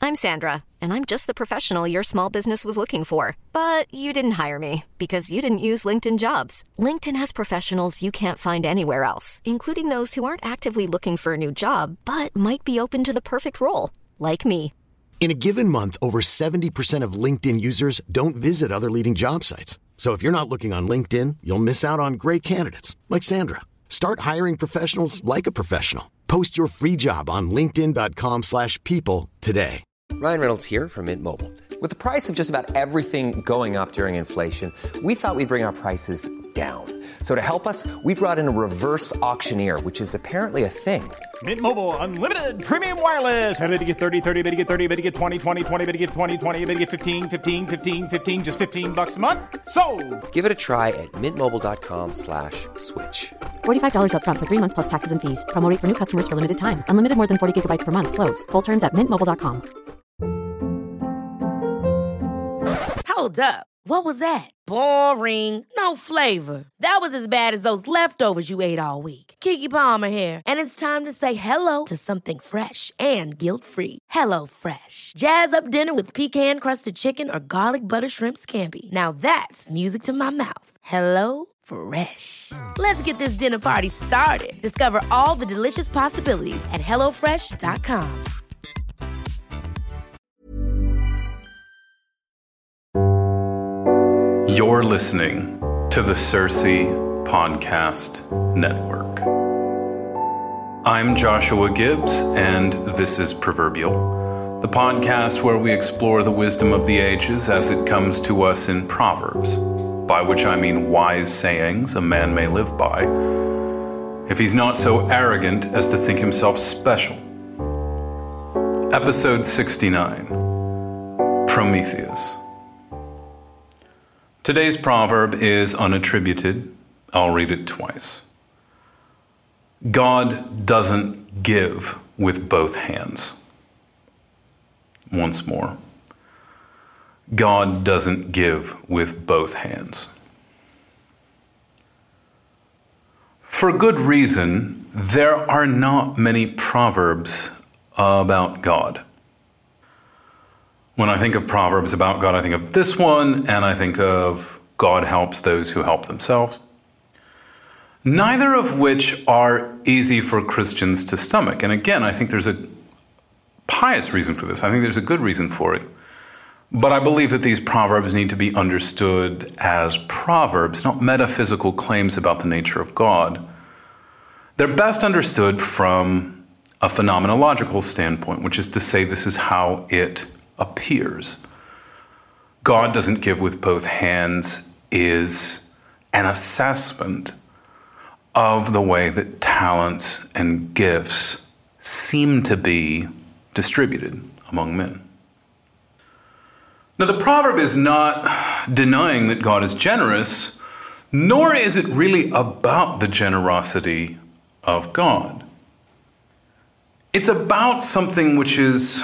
I'm Sandra, and I'm just the professional your small business was looking for. But you didn't hire me because you didn't use LinkedIn Jobs. LinkedIn has professionals you can't find anywhere else, including those who aren't actively looking for a new job, but might be open to the perfect role, like me. In a given month, over 70% of LinkedIn users don't visit other leading job sites. So if you're not looking on LinkedIn, you'll miss out on great candidates like Sandra. Start hiring professionals like a professional. Post your free job on linkedin.com/people today. Ryan Reynolds here from Mint Mobile. With the price of just about everything going up during inflation, we thought we'd bring our prices down. So to help us, we brought in a reverse auctioneer, which is apparently a thing. Mint Mobile Unlimited Premium Wireless. How to get 30, 30, bit to get 30, bit to get 20, 20, 20, bit to get 20, 20, bit to get 15, 15, 15, 15, just $15 a month? Sold! Give it a try at mintmobile.com/switch. $45 up front for 3 months plus taxes and fees. Promo rate for new customers for limited time. Unlimited more than 40 gigabytes per month. Slows full terms at mintmobile.com. Hold up. What was that? Boring. No flavor. That was as bad as those leftovers you ate all week. Keke Palmer here. And it's time to say hello to something fresh and guilt-free. Hello Fresh. Jazz up dinner with pecan-crusted chicken or garlic butter shrimp scampi. Now that's music to my mouth. Hello Fresh. Let's get this dinner party started. Discover all the delicious possibilities at hellofresh.com. You're listening to the Cersei Podcast Network. I'm Joshua Gibbs, and this is Proverbial, the podcast where we explore the wisdom of the ages as it comes to us in Proverbs, by which I mean wise sayings a man may live by, if he's not so arrogant as to think himself special. Episode 69, Prometheus. Today's proverb is unattributed. I'll read it twice. God doesn't give with both hands. Once more. God doesn't give with both hands. For good reason, there are not many proverbs about God. When I think of proverbs about God, I think of this one, and I think of God helps those who help themselves. Neither of which are easy for Christians to stomach. And again, I think there's a pious reason for this. I think there's a good reason for it. But I believe that these proverbs need to be understood as proverbs, not metaphysical claims about the nature of God. They're best understood from a phenomenological standpoint, which is to say this is how it appears. God doesn't give with both hands is an assessment of the way that talents and gifts seem to be distributed among men. Now, the proverb is not denying that God is generous, nor is it really about the generosity of God. It's about something which is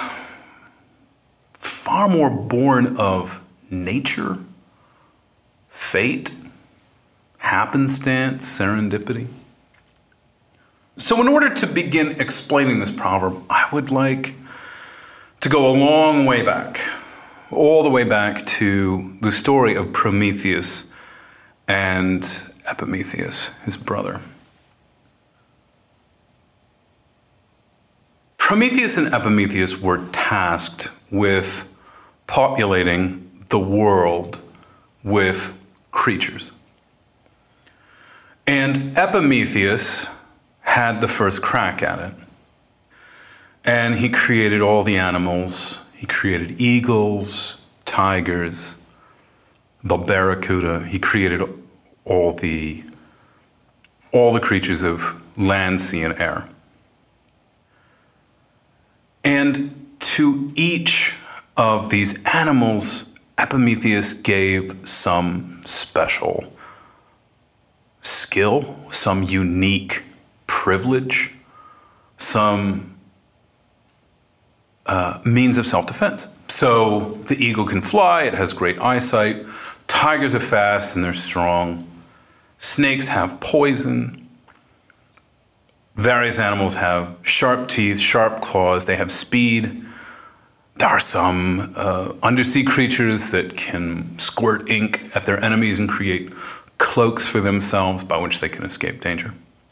far more born of nature, fate, happenstance, serendipity. So in order to begin explaining this proverb, I would like to go a long way back, all the way back to the story of Prometheus and Epimetheus, his brother. Prometheus and Epimetheus were tasked with populating the world with creatures. And Epimetheus had the first crack at it. And he created all the animals. He created eagles, tigers, the barracuda. He created all the creatures of land, sea, and air. And to each of these animals, Epimetheus gave some special skill, some unique privilege, some means of self-defense. So the eagle can fly, it has great eyesight. Tigers are fast and they're strong. Snakes have poison. Various animals have sharp teeth, sharp claws. They have speed. There are some undersea creatures that can squirt ink at their enemies and create cloaks for themselves by which they can escape danger.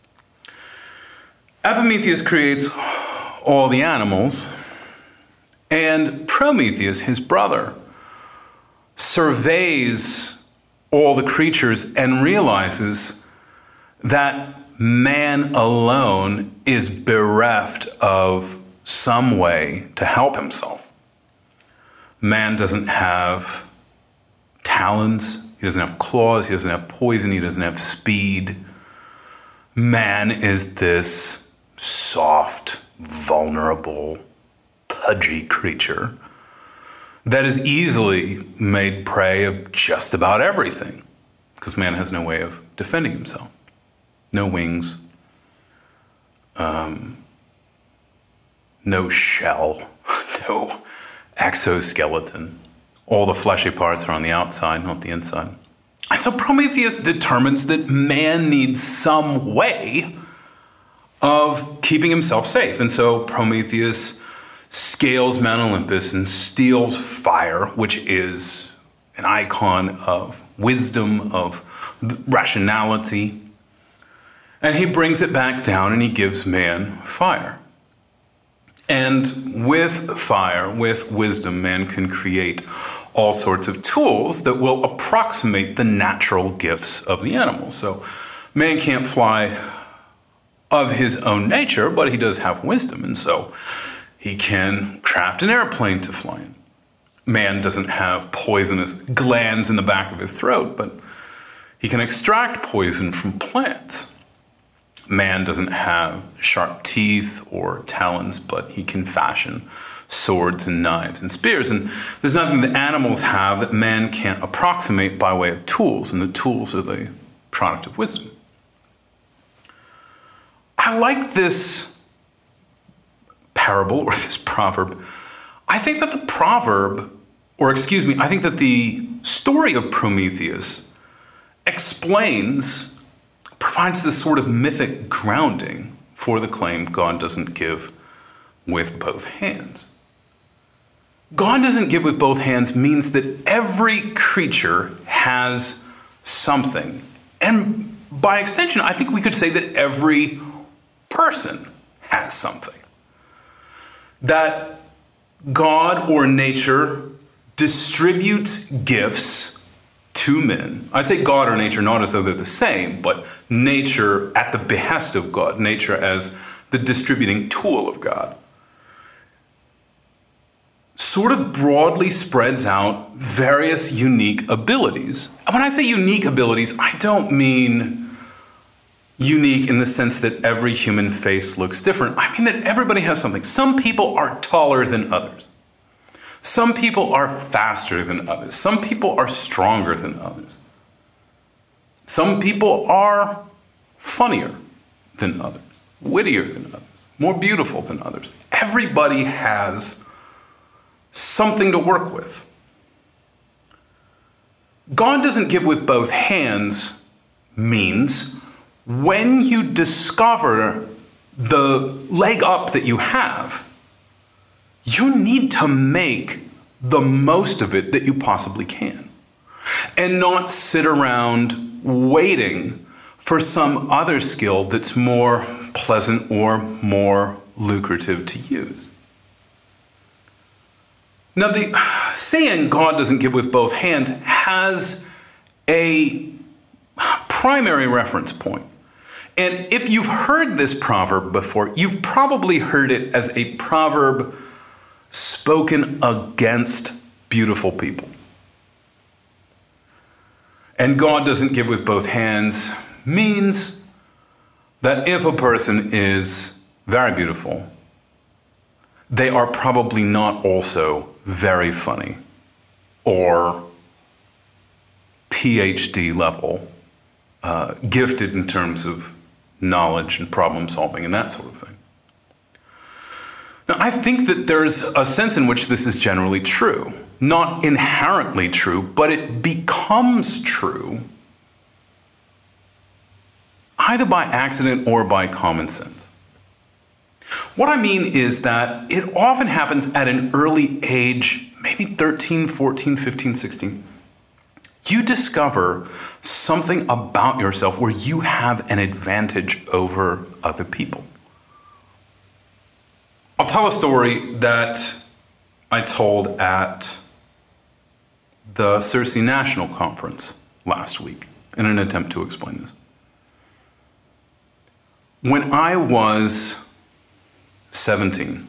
Epimetheus creates all the animals, and Prometheus, his brother, surveys all the creatures and realizes that man alone is bereft of some way to help himself. Man doesn't have talons, he doesn't have claws, he doesn't have poison, he doesn't have speed. Man is this soft, vulnerable, pudgy creature that is easily made prey of just about everything, because man has no way of defending himself. No wings, no shell, no exoskeleton. All the fleshy parts are on the outside, not the inside. And so Prometheus determines that man needs some way of keeping himself safe. And so Prometheus scales Mount Olympus and steals fire, which is an icon of wisdom, of rationality. And he brings it back down and he gives man fire. And with fire, with wisdom, man can create all sorts of tools that will approximate the natural gifts of the animal. So man can't fly of his own nature, but he does have wisdom. And so he can craft an airplane to fly in. Man doesn't have poisonous glands in the back of his throat, but he can extract poison from plants. Man doesn't have sharp teeth or talons, but he can fashion swords and knives and spears. And there's nothing that animals have that man can't approximate by way of tools, and the tools are the product of wisdom. I like this parable or this proverb. I think that I think that the story of Prometheus provides this sort of mythic grounding for the claim God doesn't give with both hands. God doesn't give with both hands means that every creature has something. And by extension, I think we could say that every person has something. That God or nature distributes gifts to men. I say God or nature not as though they're the same, but nature at the behest of God, nature as the distributing tool of God, sort of broadly spreads out various unique abilities. When I say unique abilities, I don't mean unique in the sense that every human face looks different. I mean that everybody has something. Some people are taller than others. Some people are faster than others. Some people are stronger than others. Some people are funnier than others, wittier than others, more beautiful than others. Everybody has something to work with. God doesn't give with both hands means when you discover the leg up that you have, you need to make the most of it that you possibly can, and not sit around waiting for some other skill that's more pleasant or more lucrative to use. Now, the saying God doesn't give with both hands has a primary reference point. And if you've heard this proverb before, you've probably heard it as a proverb spoken against beautiful people. And God doesn't give with both hands means that if a person is very beautiful, they are probably not also very funny or PhD level, gifted in terms of knowledge and problem solving and that sort of thing. Now, I think that there's a sense in which this is generally true. Not inherently true, but it becomes true either by accident or by common sense. What I mean is that it often happens at an early age, maybe 13, 14, 15, 16. You discover something about yourself where you have an advantage over other people. I'll tell a story that I told at the Circe National Conference last week in an attempt to explain this. When I was 17,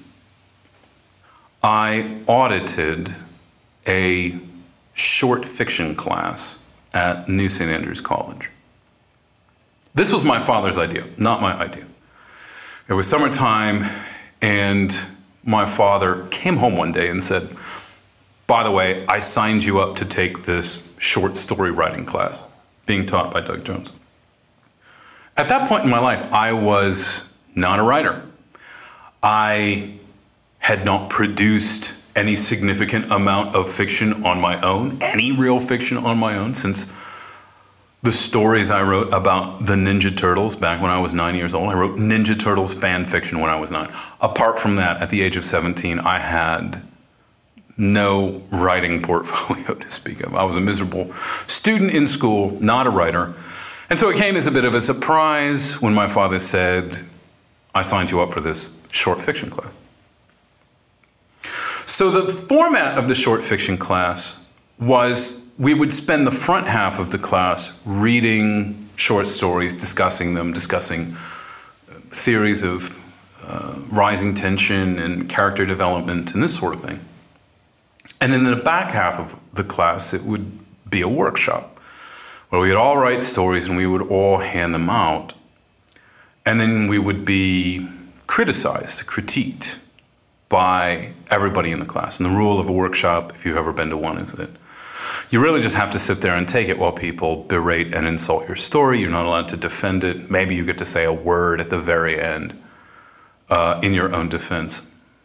I audited a short fiction class at New St. Andrews College. This was my father's idea, not my idea. It was summertime, and my father came home one day and said, "By the way, I signed you up to take this short story writing class being taught by Doug Jones." At that point in my life, I was not a writer. I had not produced any significant amount of fiction on my own, any real fiction on my own, since the stories I wrote about the Ninja Turtles back when I was 9 years old. I wrote Ninja Turtles fan fiction when I was 9. Apart from that, at the age of 17, I had no writing portfolio to speak of. I was a miserable student in school, not a writer. And so it came as a bit of a surprise when my father said, "I signed you up for this short fiction class." So the format of the short fiction class was we would spend the front half of the class reading short stories, discussing them, discussing theories of rising tension and character development and this sort of thing. And in the back half of the class, it would be a workshop where we would all write stories and we would all hand them out. And then we would be criticized, critiqued by everybody in the class. And the rule of a workshop, if you've ever been to one, is that you really just have to sit there and take it while people berate and insult your story. You're not allowed to defend it. Maybe you get to say a word at the very end in your own defense.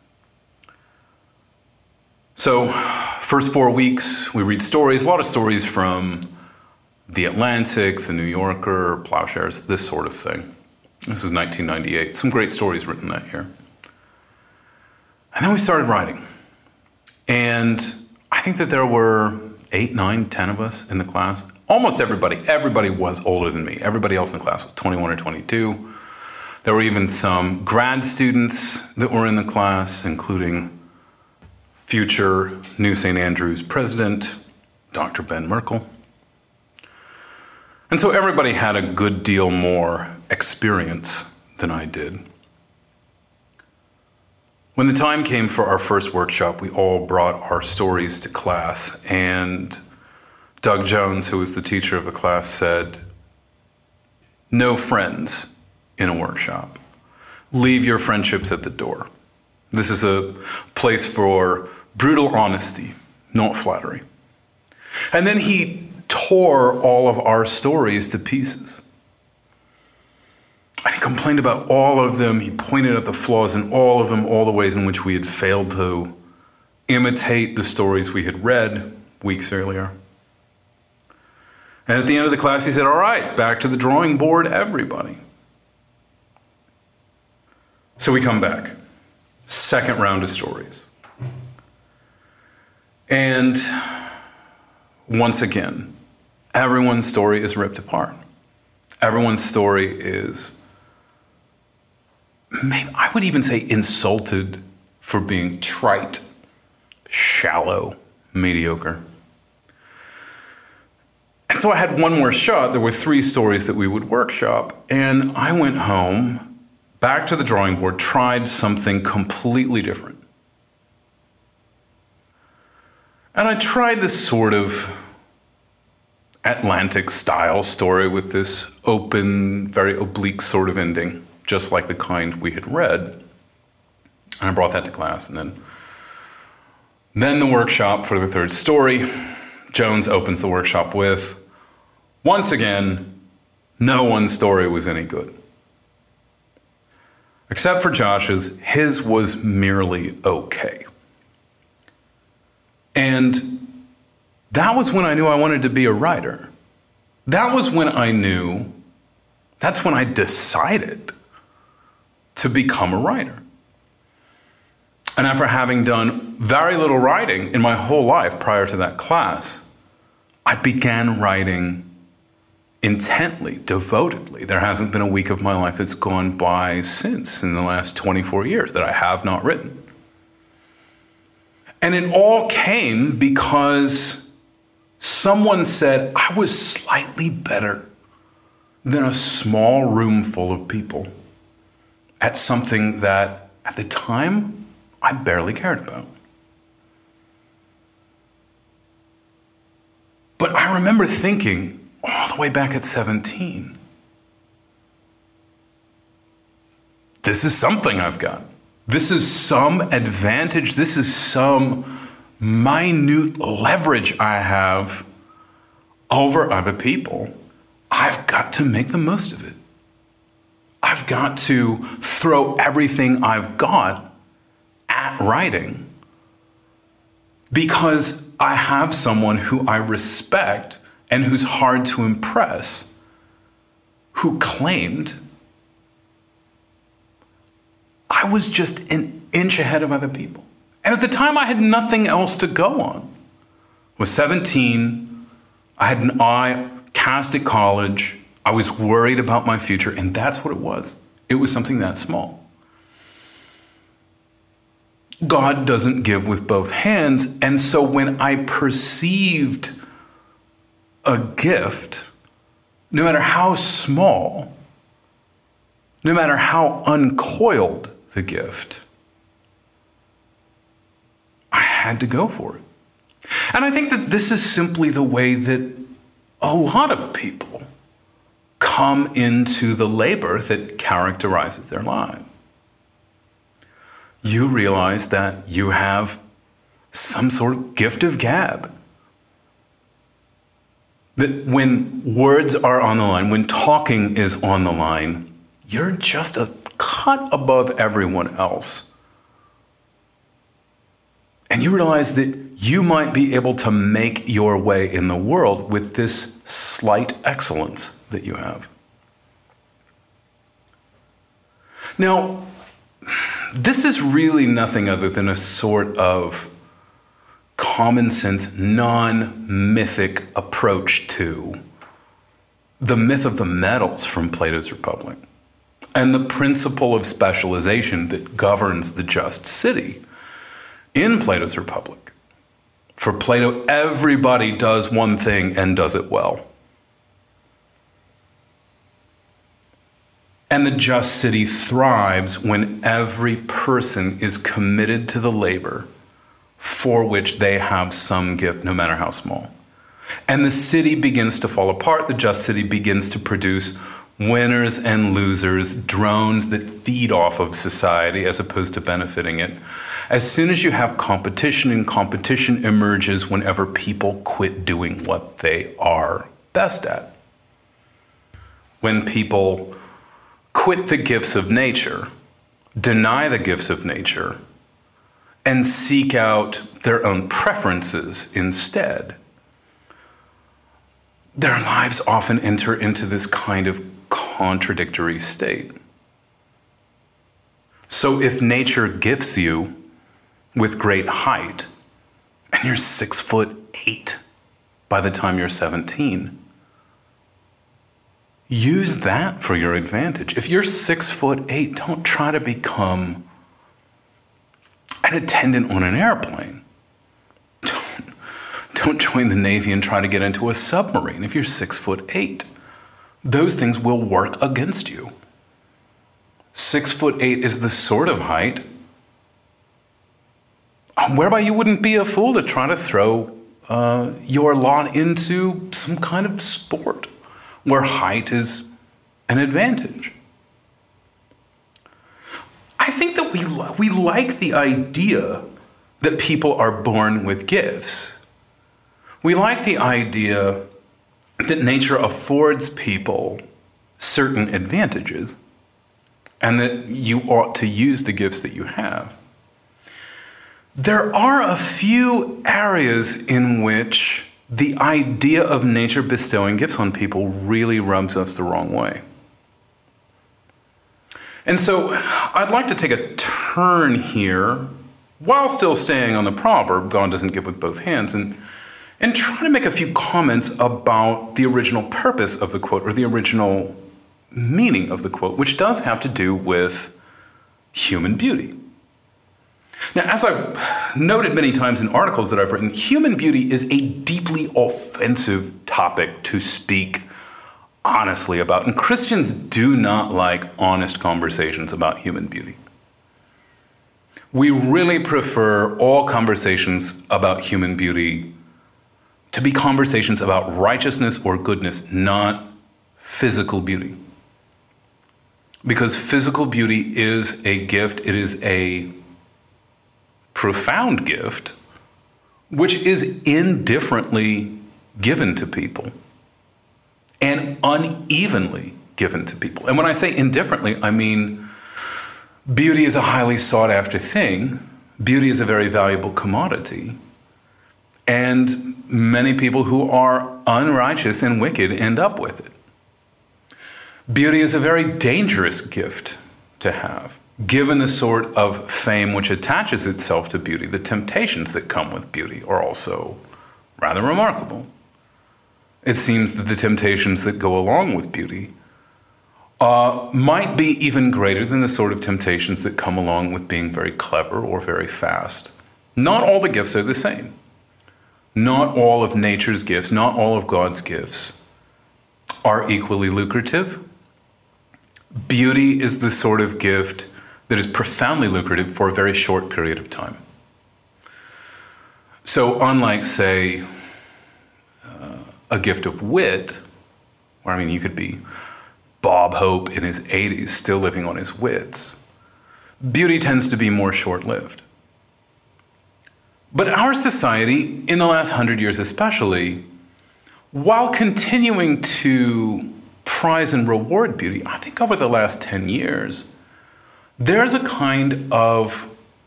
So, first 4 weeks, we read stories, a lot of stories from The Atlantic, The New Yorker, Plowshares, this sort of thing. This is 1998. Some great stories written that year. And then we started writing. And I think that there were 8, 9, 10 of us in the class. Almost everybody was older than me. Everybody else in the class was 21 or 22. There were even some grad students that were in the class, including future New St. Andrews president, Dr. Ben Merkel. And so everybody had a good deal more experience than I did. When the time came for our first workshop, we all brought our stories to class, and Doug Jones, who was the teacher of the class, said, "No friends in a workshop. Leave your friendships at the door. This is a place for brutal honesty, not flattery." And then he tore all of our stories to pieces. And he complained about all of them. He pointed out the flaws in all of them, all the ways in which we had failed to imitate the stories we had read weeks earlier. And at the end of the class, he said, "All right, back to the drawing board, everybody." So we come back. Second round of stories. And once again, everyone's story is ripped apart. Everyone's story is, maybe I would even say, insulted for being trite, shallow, mediocre. And so I had one more shot. There were 3 stories that we would workshop, and I went home, back to the drawing board, tried something completely different. And I tried this sort of Atlantic-style story with this open, very oblique sort of ending, just like the kind we had read. And I brought that to class. And then the workshop for the third story, Jones opens the workshop with, once again, no one's story was any good. Except for Josh's, his was merely okay. And that was when I knew I wanted to be a writer. That's when I decided to become a writer. And after having done very little writing in my whole life prior to that class, I began writing intently, devotedly. There hasn't been a week of my life that's gone by since in the last 24 years that I have not written. And it all came because someone said I was slightly better than a small room full of people at something that at the time I barely cared about. But I remember thinking all the way back at 17, this is something I've got. This is some advantage. This is some minute leverage I have over other people. I've got to make the most of it. I've got to throw everything I've got at writing because I have someone who I respect and who's hard to impress, who claimed I was just an inch ahead of other people. And at the time, I had nothing else to go on. I was 17. I had an eye cast at college. I was worried about my future, and that's what it was. It was something that small. God doesn't give with both hands, and so when I perceived a gift, no matter how small, no matter how uncoiled the gift, I had to go for it. And I think that this is simply the way that a lot of people come into the labor that characterizes their life. You realize that you have some sort of gift of gab. That when words are on the line, when talking is on the line, you're just a cut above everyone else. And you realize that you might be able to make your way in the world with this slight excellence that you have. Now, this is really nothing other than a sort of common sense, non-mythic approach to the myth of the metals from Plato's Republic and the principle of specialization that governs the just city in Plato's Republic. For Plato, everybody does one thing and does it well. And the just city thrives when every person is committed to the labor for which they have some gift, no matter how small. And the city begins to fall apart. The just city begins to produce winners and losers, drones that feed off of society as opposed to benefiting it. As soon as you have competition, and competition emerges whenever people quit doing what they are best at. When people quit the gifts of nature, deny the gifts of nature, and seek out their own preferences instead, their lives often enter into this kind of contradictory state. So if nature gifts you with great height, and you're 6'8" by the time you're 17, use that for your advantage. If you're 6'8", don't try to become an attendant on an airplane. Don't join the Navy and try to get into a submarine if you're 6'8". Those things will work against you. 6'8" is the sort of height whereby you wouldn't be a fool to try to throw your lot into some kind of sport where height is an advantage. I think that we like the idea that people are born with gifts. We like the idea that nature affords people certain advantages and that you ought to use the gifts that you have. There are a few areas in which the idea of nature bestowing gifts on people really rubs us the wrong way. And so I'd like to take a turn here while still staying on the proverb, God doesn't give with both hands, and try to make a few comments about the original purpose of the quote, or the original meaning of the quote, which does have to do with human beauty. Now, as I've noted many times in articles that I've written, human beauty is a deeply offensive topic to speak honestly about, and Christians do not like honest conversations about human beauty. We really prefer all conversations about human beauty to be conversations about righteousness or goodness, not physical beauty. Because physical beauty is a gift, it is a profound gift, which is indifferently given to people and unevenly given to people. And when I say indifferently, I mean beauty is a highly sought after thing. Beauty is a very valuable commodity. And many people who are unrighteous and wicked end up with it. Beauty is a very dangerous gift to have, given the sort of fame which attaches itself to beauty. The temptations that come with beauty are also rather remarkable. It seems that the temptations that go along with beauty might be even greater than the sort of temptations that come along with being very clever or very fast. Not all the gifts are the same. Not all of nature's gifts, not all of God's gifts are equally lucrative. Beauty is the sort of gift that is profoundly lucrative for a very short period of time. So unlike, say, a gift of wit, where, you could be Bob Hope in his 80s still living on his wits, beauty tends to be more short-lived. But our society, in the last 100 years especially, while continuing to prize and reward beauty, I think over the last 10 years, there's a kind of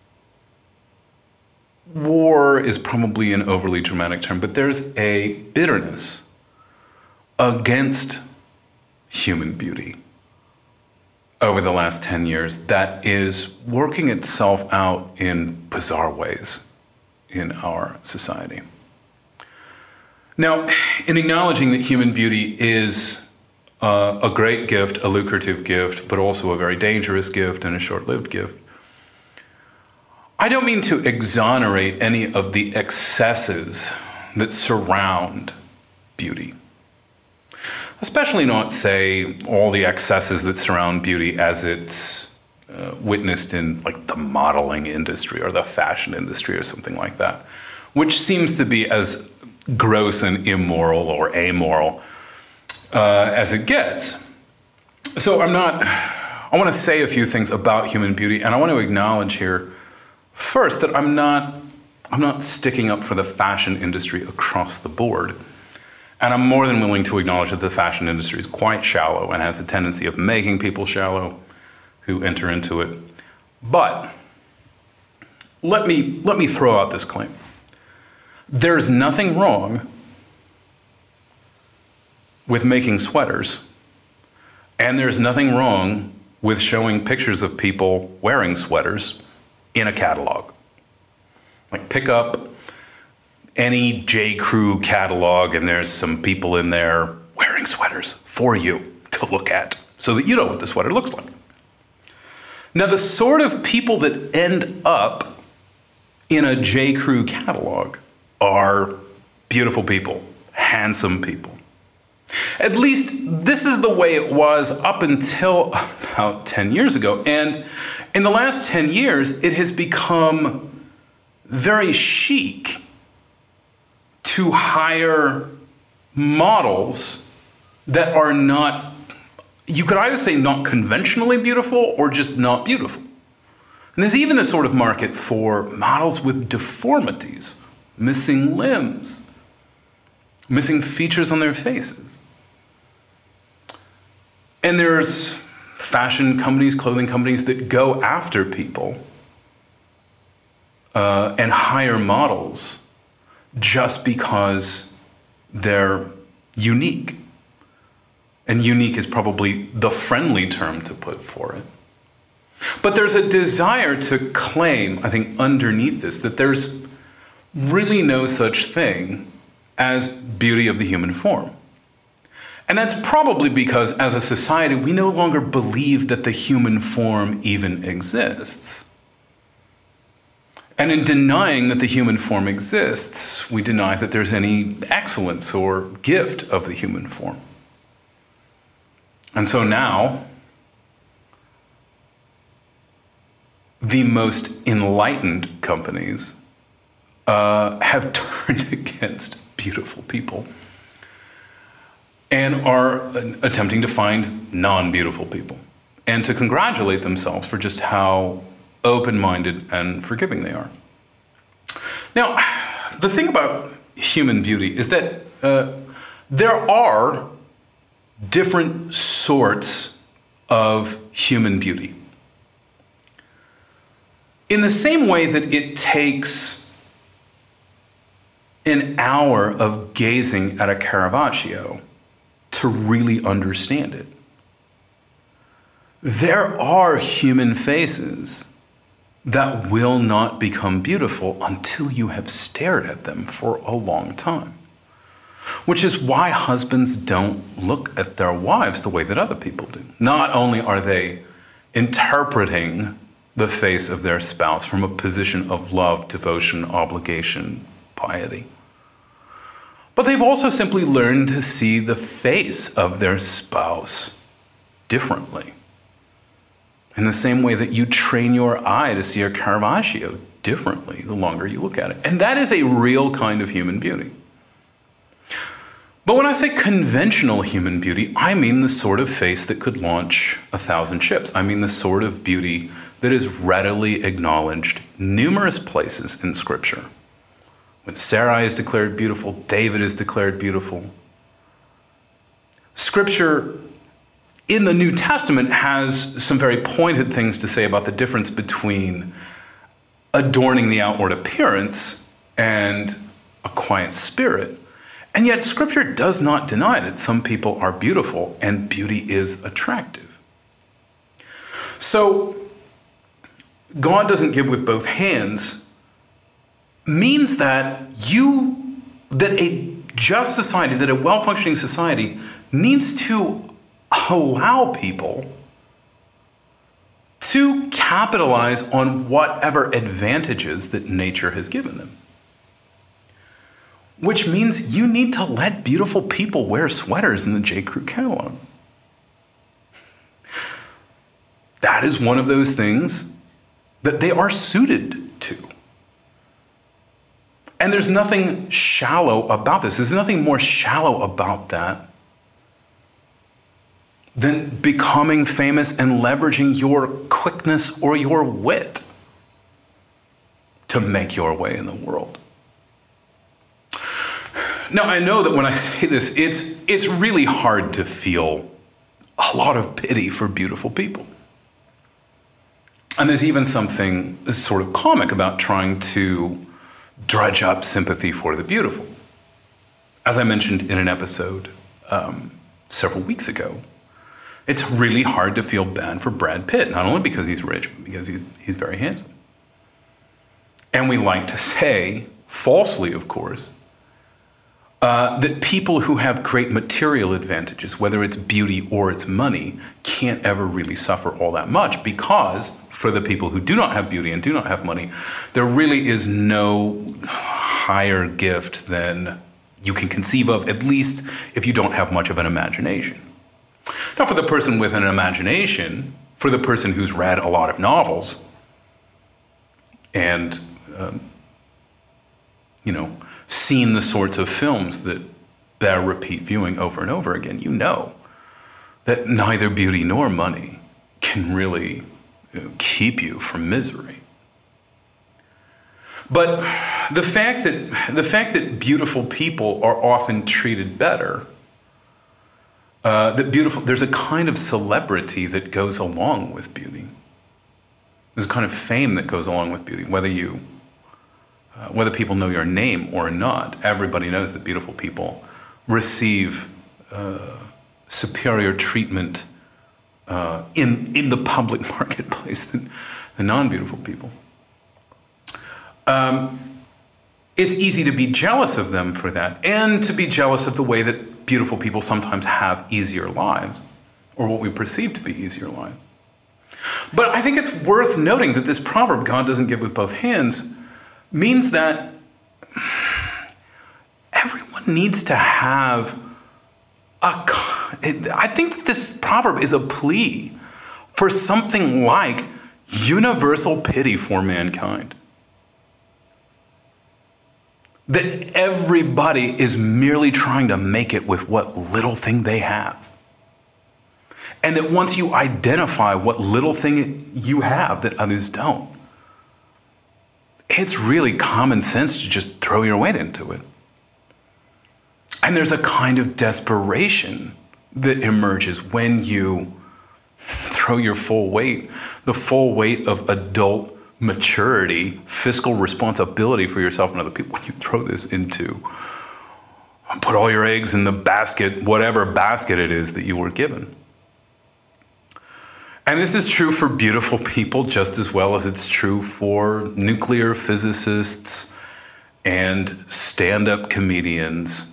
war is probably an overly dramatic term, but there's a bitterness against human beauty over the last 10 years that is working itself out in bizarre ways in our society. Now, in acknowledging that human beauty is a great gift, a lucrative gift, but also a very dangerous gift and a short-lived gift, I don't mean to exonerate any of the excesses that surround beauty. Especially not, say, all the excesses that surround beauty as it's witnessed in the modeling industry or the fashion industry or something like that, which seems to be as gross and immoral or amoral as it gets. So I want to say a few things about human beauty, and I want to acknowledge here first that I'm not sticking up for the fashion industry across the board. And I'm more than willing to acknowledge that the fashion industry is quite shallow and has a tendency of making people shallow who enter into it. But let me throw out this claim. There's nothing wrong with making sweaters, and there's nothing wrong with showing pictures of people wearing sweaters in a catalog. Pick up any J. Crew catalog, and there's some people in there wearing sweaters for you to look at so that you know what the sweater looks like. Now, the sort of people that end up in a J. Crew catalog are beautiful people, handsome people. At least this is the way it was up until about 10 years ago. And in the last 10 years, it has become very chic to hire models that are not, you could either say not conventionally beautiful or just not beautiful. And there's even a sort of market for models with deformities, missing limbs, missing features on their faces. And there's fashion companies, clothing companies that go after people and hire models just because they're unique. And unique is probably the friendly term to put for it. But there's a desire to claim, I think, underneath this, that there's really no such thing as beauty of the human form. And that's probably because, as a society, we no longer believe that the human form even exists. And in denying that the human form exists, we deny that there's any excellence or gift of the human form. And so now, the most enlightened companies have turned against beautiful people and are attempting to find non-beautiful people and to congratulate themselves for just how open-minded and forgiving they are. Now, the thing about human beauty is that there are different sorts of human beauty. In the same way that it takes an hour of gazing at a Caravaggio to really understand it, there are human faces that will not become beautiful until you have stared at them for a long time. Which is why husbands don't look at their wives the way that other people do. Not only are they interpreting the face of their spouse from a position of love, devotion, obligation, piety, but they've also simply learned to see the face of their spouse differently. In the same way that you train your eye to see a Caravaggio differently the longer you look at it. And that is a real kind of human beauty. But when I say conventional human beauty, I mean the sort of face that could launch 1,000 ships. I mean the sort of beauty that is readily acknowledged numerous places in Scripture. When Sarai is declared beautiful, David is declared beautiful. Scripture in the New Testament has some very pointed things to say about the difference between adorning the outward appearance and a quiet spirit. And yet Scripture does not deny that some people are beautiful and beauty is attractive. So God doesn't give with both hands means that a just society, that a well-functioning society needs to allow people to capitalize on whatever advantages that nature has given them. Which means you need to let beautiful people wear sweaters in the J. Crew catalog. That is one of those things that they are suited to. And there's nothing shallow about this. There's nothing more shallow about that than becoming famous and leveraging your quickness or your wit to make your way in the world. Now, I know that when I say this, it's really hard to feel a lot of pity for beautiful people. And there's even something sort of comic about trying to dredge up sympathy for the beautiful. As I mentioned in an episode several weeks ago, it's really hard to feel bad for Brad Pitt, not only because he's rich, but because he's very handsome. And we like to say, falsely of course, that people who have great material advantages, whether it's beauty or it's money, can't ever really suffer all that much, because for the people who do not have beauty and do not have money, there really is no higher gift than you can conceive of, at least if you don't have much of an imagination. Now, for the person with an imagination, for the person who's read a lot of novels and, seen the sorts of films that bear repeat viewing over and over again, you know that neither beauty nor money can really keep you from misery. But the fact that beautiful people are often treated better, there's a kind of celebrity that goes along with beauty. There's a kind of fame that goes along with beauty, whether people know your name or not. Everybody knows that beautiful people receive superior treatment in the public marketplace than non-beautiful people. It's easy to be jealous of them for that, and to be jealous of the way that beautiful people sometimes have easier lives, or what we perceive to be easier lives. But I think it's worth noting that this proverb, God doesn't give with both hands, means that everyone needs to have I think that this proverb is a plea for something like universal pity for mankind. That everybody is merely trying to make it with what little thing they have. And that once you identify what little thing you have that others don't, it's really common sense to just throw your weight into it. And there's a kind of desperation that emerges when you throw your full weight, the full weight of adult maturity, fiscal responsibility for yourself and other people. When you throw this into, put all your eggs in the basket, whatever basket it is that you were given. And this is true for beautiful people just as well as it's true for nuclear physicists and stand-up comedians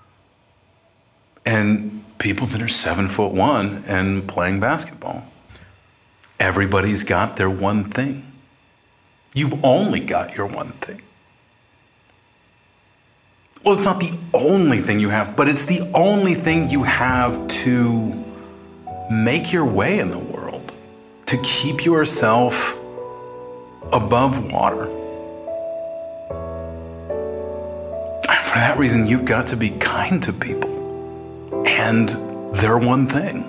and people that are 7'1" and playing basketball. Everybody's got their one thing. You've only got your one thing. Well, it's not the only thing you have, but it's the only thing you have to make your way in the world, to keep yourself above water. And for that reason, you've got to be kind to people and their one thing.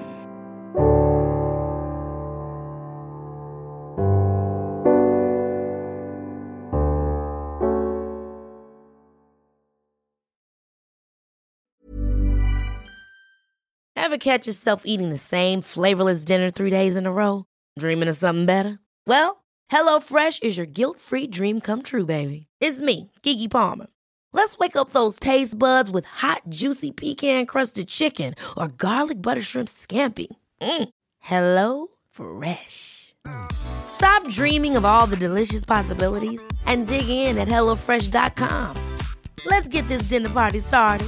Ever catch yourself eating the same flavorless dinner 3 days in a row? Dreaming of something better? Well, HelloFresh is your guilt-free dream come true, baby. It's me, Keke Palmer. Let's wake up those taste buds with hot, juicy pecan-crusted chicken or garlic butter shrimp scampi. Hello Fresh. Stop dreaming of all the delicious possibilities and dig in at HelloFresh.com. Let's get this dinner party started.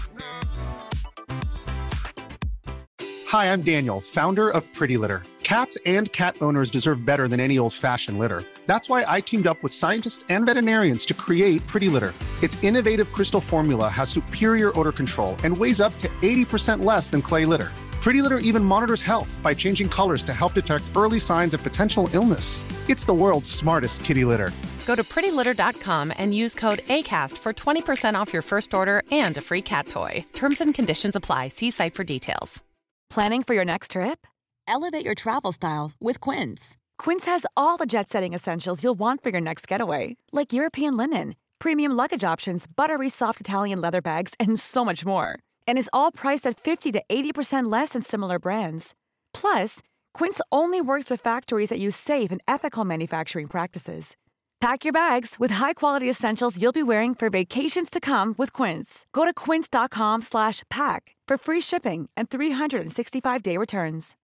Hi, I'm Daniel, founder of Pretty Litter. Cats and cat owners deserve better than any old-fashioned litter. That's why I teamed up with scientists and veterinarians to create Pretty Litter. Its innovative crystal formula has superior odor control and weighs up to 80% less than clay litter. Pretty Litter even monitors health by changing colors to help detect early signs of potential illness. It's the world's smartest kitty litter. Go to prettylitter.com and use code ACAST for 20% off your first order and a free cat toy. Terms and conditions apply. See site for details. Planning for your next trip? Elevate your travel style with Quince. Quince has all the jet-setting essentials you'll want for your next getaway, like European linen, premium luggage options, buttery soft Italian leather bags, and so much more. And is all priced at 50 to 80% less than similar brands. Plus, Quince only works with factories that use safe and ethical manufacturing practices. Pack your bags with high-quality essentials you'll be wearing for vacations to come with Quince. Go to quince.com/pack for free shipping and 365-day returns.